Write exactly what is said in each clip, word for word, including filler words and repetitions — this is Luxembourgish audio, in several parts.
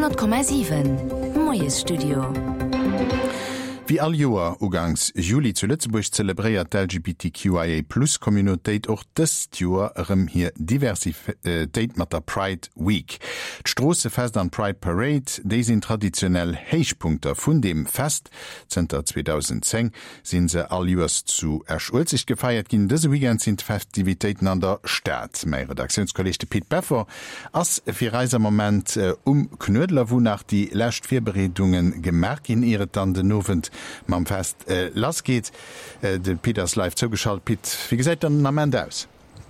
hundert Komma sieben Moes Studio. Wie all Joer ugangs Juli zu Lützeburg zelebréiert d'L G B T Q I A plus Communitéit och dëst Joer ëm hier Diversitéit mat der Pride Week. D'Strosse Fest an Pride Parade, déi sinn traditionell Héichpunkter vun dem Fest. Zter zweitausendzehn sinn se all Joers zu erschulzig gefeiert ginn. Dëse Weekend sind Festivitéiten an der Staat. Mei Redaktionskollegchte Piet Beffer ass fir Reisermoment äh, um Knödler, wo nach die Lächt Virberedungen gemerk in ihre an den Nowen mam fest äh, lass geht äh, de Peters live zugeschaltet. Piet, wie gesagt dann Amment aus?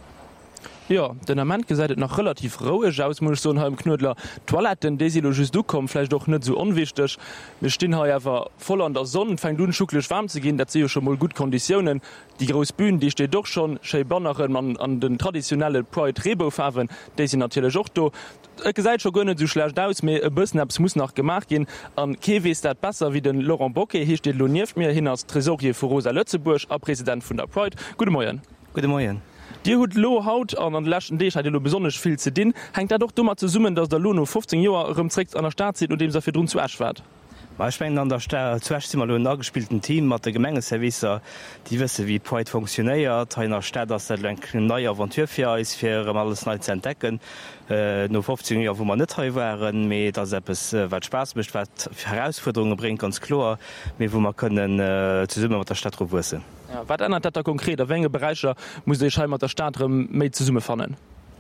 Ja, den Amment gesäidet noch relativ roueg aus muss so ha Knödler Toiletten désilogis du kom vielleicht doch net so unwichtig. Wir stehen ha awer voll an der Sonne fein du schuklech warm zu gehen, dat se schon mal gut Konditionen. Die Gros Bühnen, die steht doch schon Sche Banneren man an den traditionelle Pride Rebofaven, dé sind natürlich auch do. Ge seit schon gënne zu schlecht aus mé e bëssen abs muss nach gemacht gin an Kewe ist dat besser wie den Laurent Bocke hier steht loniert mir hin als Tresorier vu Rosa Lützeburg a Präsident vun der Pride. Gute Morgen. Gute Morgen. Dir hut lo haut an an lachten Dech hat lo besonders viel ze din, hängt da doch dummer zu summen, dats der Lono fünfzehn Joer rumträgt an der Staat sieht und dem se fir run zu erschwert. Beispiel an der Stelle nachgespielten Team mat der Gemengeservicer, die wisse wie Pride funktioniert, einer Stadt dass der neue Aventurfir ist fir alles neu zu entdecken. Äh, no fünfzehn Jahre wo man net waren, me das es äh, wat Spaß becht wat Herausforderungen bringt ganz klar, me wo man können äh, zu summe mat der Stadt wusse. Ja, wat ändert dat da konkret der wenge Bereicher muss ich mat der Staat méi zu summe fannen?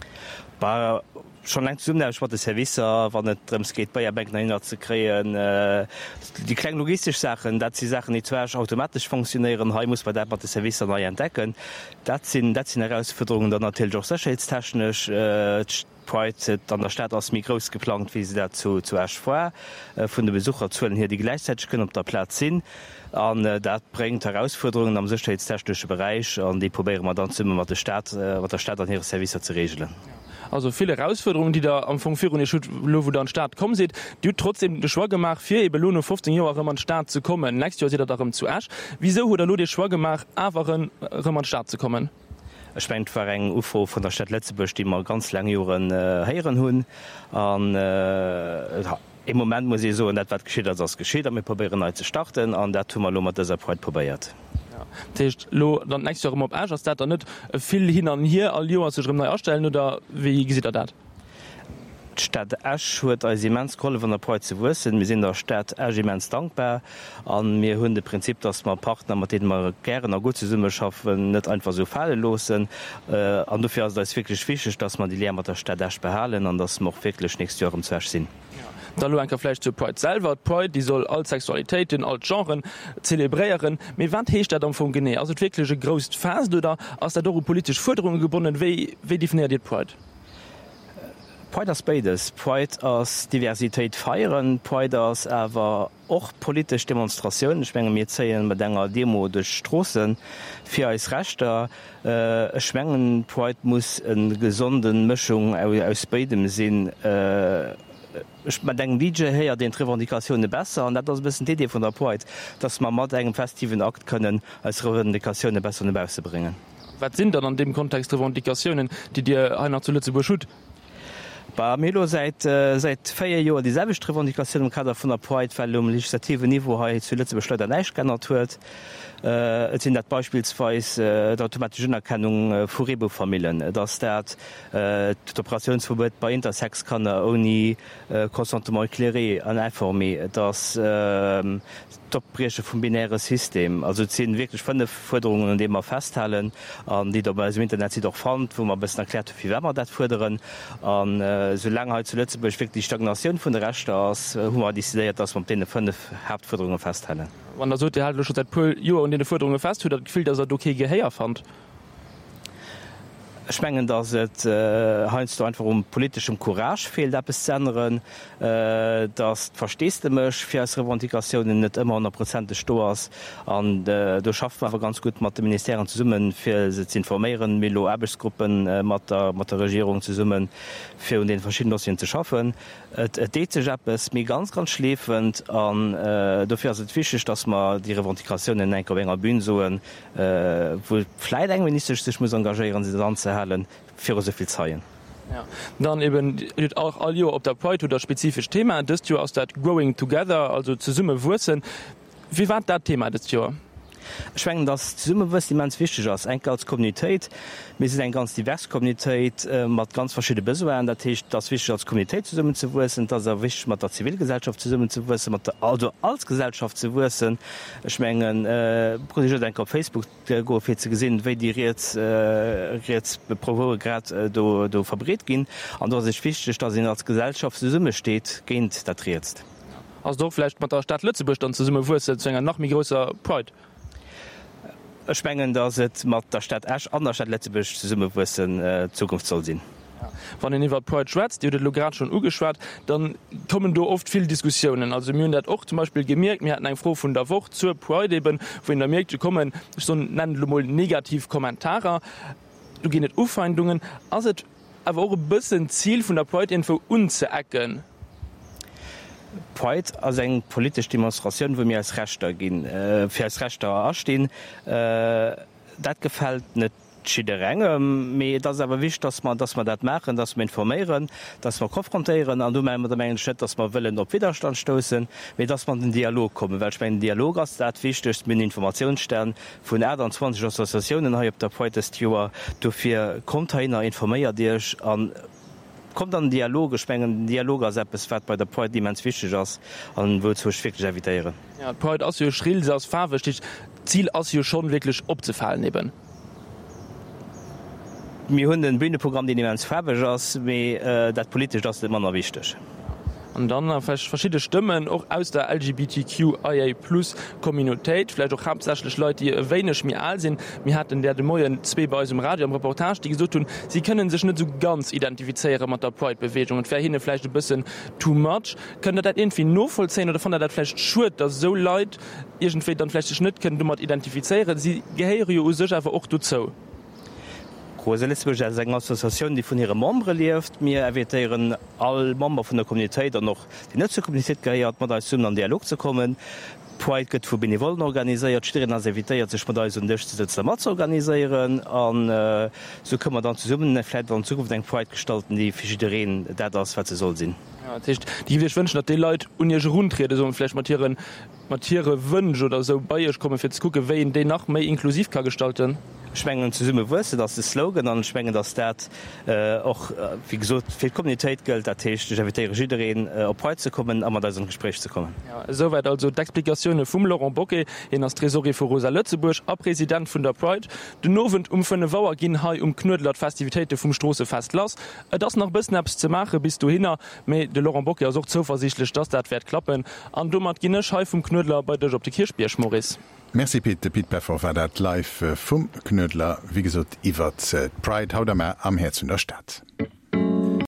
Ba schon lang zum wat Service wann net drums geht bei Bank ze kreen äh, die kleinen logistisch Sachen dat sie Sachen die zwerg automatisch funktionieren ha muss bei der Service neu entdecken dat sind dat sind Herausforderungen dann natürlich auch sicherheitstechnisch äh, an der Stadt als Mikros geplant wie sie dazu zu ersch vor äh, von den Besucher zu hier die gleichzeitig können op der Platz sind an äh, dat bringt Herausforderungen am sicherheitstechnischen Bereich an die probieren man dann zu wat der Stadt äh, wat der Stadt an ihre Service zu regeln. Also viele Herausforderungen, die da am Funkführung wo dann Staat kommen seht, die trotzdem de Schw gemacht fir Belohne fünfzehn Jahre an Staat zu kommen. Nächstes Jahr se darum zu asch. Wieso oder lo dir Schw gemacht awen an Staat zu kommen? Es schwenkt war eng U F O von der Stadt Lettzeburg, die mal ganz lange Joren äh, heieren hunn an äh, im Moment muss ich so net wat geschieht als das geschieht, damit probieren neu zu starten an der Tummer lo mat der Projekt probiert. Lo dann nächste Jahr op Ägers dat net vill hin an hier all Joer sech neu erstellen oder wie gesit er dat? Stadt Asch huet als immensrolle van der Pride ze wussen, mir sinn der Stadt Ägimens dankbar an mir hunn de Prinzip, dats man Partner mat den man gern a gut ze Summe schaffen, net einfach so falle losen äh, an dufir as das wirklich fichech, dats man die Lehr mat der Stadt Asch behalen an das noch wirklich nächste Jahr um Zwerch sinn. Da lo enkerfle zu Pride selber Pride, die soll all Sexualitäten all Genren zelebréieren. Me wann hecht dat vu gené? Also wirklichsche grost Fas oder ass der do politisch Forderungen gebunden, wie definiert dit Pride? Pride as beides, Pride as Diversität feieren, Pride as awer och politisch Demonstrationen schwngen mir zeien mat ennger Demo de Strossen fir als Rechter äh, schwngen Pride muss en gesonden Mischung aus beidem sinn. Äh, man denken D J heier den Revendikationune besser an dat das bisssen Idee von der Pride, dass man mat engem festiven Akt können als Revendikationune besser nebause bringen. Was sind dann an dem Kontext Revendikationen, die dir einer zu Lützeburg schut? Bei Melo seit äh, seit feier Joer dieselbe Revendikation im Kader vun der Pride weil um legislative Niveau ha zu Lützeburg Schletter neich geändert huet. Äh, sind dat beispielsweise äh, der automatische Anerkennung äh, vu Rebofamilien, dats dat äh, d'Operationsverbot bei Intersex kann er oni äh, Konsentement kléré an informé, dass äh, Topbresche vum binäres System. Also zehn wirklich von de Forderungen, an dem man festhalen, an die dabei im Internet sie doch fand, wo man bis erklärt, wie wärmer dat forderen. An äh, so lange halt zuletzt wirklich die Stagnation von der Rechte aus, äh, man décidéiert, dass man den fünf Hauptforderungen festhalen. Wann der so halt schon seit Joer und den Forderungen fest dat gefiel, dass er okay geheier fand. Schmengen dass het äh, heinst du einfach um politischem Courage fehlt der besenderen äh, das verstehst du mech fir als Revendikationen net immer hundert Prozent Stoers an äh, du schaffst einfach ganz gut mat de Ministerien zu summen fir se zu informieren Melo Erbesgruppen äh, mat der mat der Regierung zu summen fir um den verschiedenen Dossien zu schaffen. Et D C J es mir ganz ganz schläfend an äh, dafür se fischech, dass man die Revendikationen en enger Bühnen soen äh, wo fleit eng minister sich muss engagieren sie dann ze halen fir soviel zeien. Ja. Dann eben auch all Jo op der Pride oder spezifisch Thema das Jo aus dat Growing Together, also zu Summe Wurzeln. Wie war dat Thema des Jo? Schwngen das Summe was die mans wichtig ass eng als Communityit mis eng ganz divers Communityit äh, mat ganz verschiedene Besoen, dat hicht das wichtig als Communityit zu summen zu wussen, dat er wich mat der Zivilgesellschaft zu summen zu wussen, mat also als Gesellschaft zu wussen schmengen äh, Pro denk auf Facebook go fir ze gesinn, wéi die äh, beprovo grad äh, do, do verbret gin, an dat sech wichtig, dat sinn als Gesellschaft zu Summe steht, géint dat triiert. Also doch vielleicht mat der Stadt Lützeburg dann zu Summe wussen noch mi grosser Pride. Spengen dat et mat der Stadt Äsch an der Stadt Lettzebusch ze summe wussen äh, Zukunft soll sinn. Ja. Wann den iwwer Pride schwätzt, Di Lo grad schon ugeschwart, dann kommen do oft viel Diskussionen. Also mir dat och zum Beispiel gemerkt, mir hat eng froh vun der Woche zur Pride eben, wo in der Märkte kommen so nennen Lummel negativ Kommentarer, du gi net Ufeindungen, as et awer eure bëssen Ziel vun der Pride info unzeecken. Pride as eng polisch Demonstrationun, wo mir als Rechter gin äh, fir als Rechter astehn, äh, dat gefällt net schiderenge méi dat awer wicht, dass man dass man dat machen, dass man informieren, dass man konfrontieren an du der menggen Schritt, dass man willen op Widerstand stoßen, wie dass man den Dialog komme, weil ich mein Dialog as dat wichtigcht min Informationsstern vun Ä an zwanzig Assoziationen ha op der Protestjuer dofir Kontainer informéiert Dich an kommt an Dialoge spengen Dialoger seppes fährt bei der Pride die mans wichtig ass an wo zuch wirklich eviieren. Ja, Pride as schrill se aus Fahrwichtig Ziel as schon wirklich opzefallen eben. Mi hunn den Bühneprogramm, die mans fäbeg ass méi äh, dat politisch das immer wichtig. Und dann verschiedene Stimmen auch aus der L G B T Q I A plus Communityit, vielleicht auch hauptsächlich Leute, die wenig mir alt sind. Wir hatten der Moien zwei bei uns im Radio im Reportage, die gesagt tun, sie können sich nicht so ganz identifizieren mit der Pride-Bewegung und wäre ihnen vielleicht ein bisschen too much. Könnt ihr das irgendwie nur vollziehen oder fand ihr das vielleicht schuld, dass so Leute irgendwie dann vielleicht nicht können, du mal identifizieren? Sie gehören ja sich einfach auch dazu. Groselesburg als eng Assoziation, die vun ihre Membre lieft, mir ervitieren all Member vun der Communityit an noch die netze Communityit geiert, mat als Summen an Dialog zu kommen. Pride gëtt vu Benevolen organisiert, Stieren as eviiert sech mat der mat zu organiieren an äh, so këmmer dann zu summen Fleit an Zukunft eng Pride gestalten, die fischideen dat ass wat ze soll sinn. Ja, die ich wünschen, dat de Leiit un rundrede so Flech Mattieren Mattiere wënsch oder so Bayierch komme fir kucke, wéi de nach méi inklusiv ka gestalten. Schwengen zu summe wësse, dats de Slogan an schwngen dat dat och äh, wie gesot fir Communityit gëlt, dat techtvitéiere Schireen op Pride ze kommen, a mat dat Gespräch zu kommen. Ja, soweit also d'Explikationune vum Laurent Bocke en as Tresorier vu Rosa Lützeburg a Präsident vun der Pride. De Nowen um vun Waer ginn hai um knudlert Festivitéite vum Strosse fest lass. dats nach bis Apps ze mache bis du hinner méi de Laurent Bocke as zuversichtlich, dats dat werd klappen. An du mat ginnech hai vum Knudler bei dech op de Kirschbiersch Morris. Merci Pete Piet Peffer war dat live vum Knödler wie gesot iwwer Pride haut am Herz hun der Stadt.